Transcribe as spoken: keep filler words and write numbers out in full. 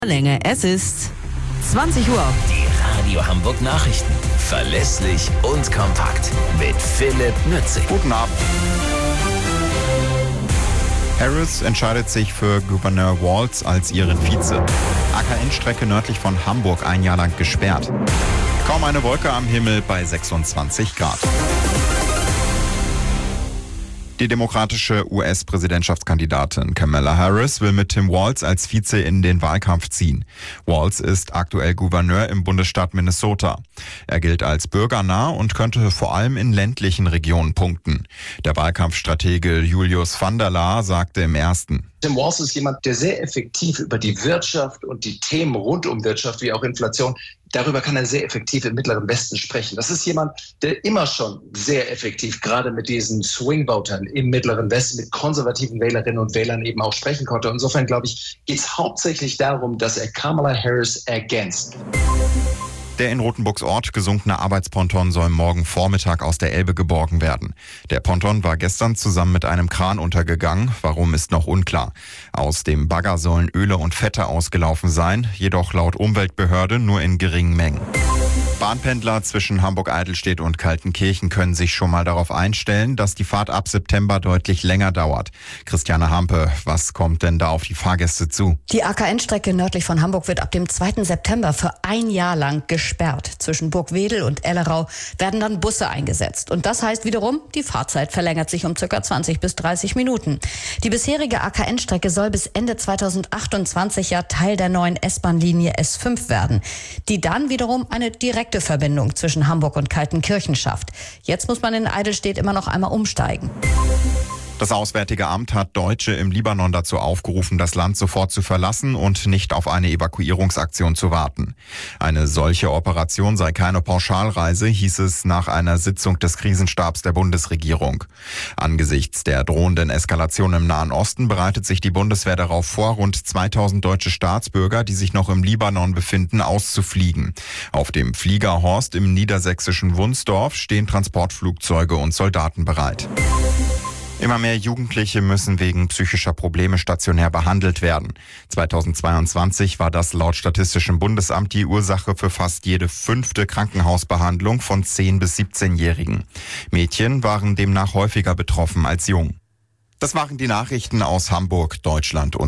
Länge. Es ist zwanzig Uhr. Die Radio Hamburg Nachrichten. Verlässlich und kompakt. Mit Philipp Nützig. Guten Abend. Harris entscheidet sich für Gouverneur Walz als ihren Vize. A K N-Strecke nördlich von Hamburg ein Jahr lang gesperrt. Kaum eine Wolke am Himmel bei sechsundzwanzig Grad. Die demokratische U S-Präsidentschaftskandidatin Kamala Harris will mit Tim Walz als Vize in den Wahlkampf ziehen. Walz ist aktuell Gouverneur im Bundesstaat Minnesota. Er gilt als bürgernah und könnte vor allem in ländlichen Regionen punkten. Der Wahlkampfstratege Julius van der Laar sagte im ersten: Tim Walz ist jemand, der sehr effektiv über die Wirtschaft und die Themen rund um Wirtschaft, wie auch Inflation, darüber kann er sehr effektiv im Mittleren Westen sprechen. Das ist jemand, der immer schon sehr effektiv, gerade mit diesen Swing-Votern im Mittleren Westen, mit konservativen Wählerinnen und Wählern eben auch sprechen konnte. Insofern, glaube ich, geht es hauptsächlich darum, dass er Kamala Harris ergänzt. Der in Rothenburgs Ort gesunkene Arbeitsponton soll morgen Vormittag aus der Elbe geborgen werden. Der Ponton war gestern zusammen mit einem Kran untergegangen. Warum, ist noch unklar. Aus dem Bagger sollen Öle und Fette ausgelaufen sein, jedoch laut Umweltbehörde nur in geringen Mengen. Bahnpendler zwischen Hamburg-Eidelstedt und Kaltenkirchen können sich schon mal darauf einstellen, dass die Fahrt ab September deutlich länger dauert. Christiane Hampe, was kommt denn da auf die Fahrgäste zu? Die A K N-Strecke nördlich von Hamburg wird ab dem zweiten September für ein Jahr lang gesperrt. Zwischen Burgwedel und Ellerau werden dann Busse eingesetzt. Und das heißt wiederum, die Fahrzeit verlängert sich um ca. zwanzig bis dreißig Minuten. Die bisherige A K N-Strecke soll bis Ende zweitausendachtundzwanzig ja Teil der neuen S-Bahn-Linie S fünf werden, die dann wiederum eine direkte Verbindung zwischen Hamburg und Kaltenkirchen schafft. Jetzt muss man in Eidelstedt immer noch einmal umsteigen. Das Auswärtige Amt hat Deutsche im Libanon dazu aufgerufen, das Land sofort zu verlassen und nicht auf eine Evakuierungsaktion zu warten. Eine solche Operation sei keine Pauschalreise, hieß es nach einer Sitzung des Krisenstabs der Bundesregierung. Angesichts der drohenden Eskalation im Nahen Osten bereitet sich die Bundeswehr darauf vor, rund zweitausend deutsche Staatsbürger, die sich noch im Libanon befinden, auszufliegen. Auf dem Flieger Horst im niedersächsischen Wunsdorf stehen Transportflugzeuge und Soldaten bereit. Immer mehr Jugendliche müssen wegen psychischer Probleme stationär behandelt werden. zweitausendzweiundzwanzig war das laut Statistischem Bundesamt die Ursache für fast jede fünfte Krankenhausbehandlung von zehn- bis siebzehnjährigen. Mädchen waren demnach häufiger betroffen als Jung. Das waren die Nachrichten aus Hamburg, Deutschland und